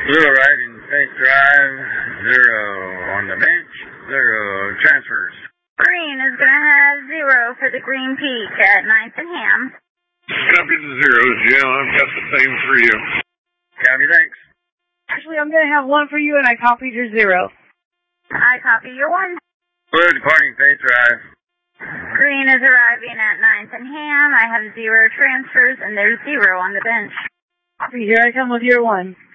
Blue arriving, Faith Drive, 0 on the bench, 0 transfers. Green is going to have 0 for the Green Peak at 9th and Ham. Copy the 0, Jim. I've got the same for you. Copy, thanks. Actually, I'm going to have 1 for you, and I copied your 0. I copy your 1. Blue departing, Faith Drive. Green is arriving at 9th and Ham. I have 0 transfers, and there's 0 on the bench. Copy, here I come with your 1.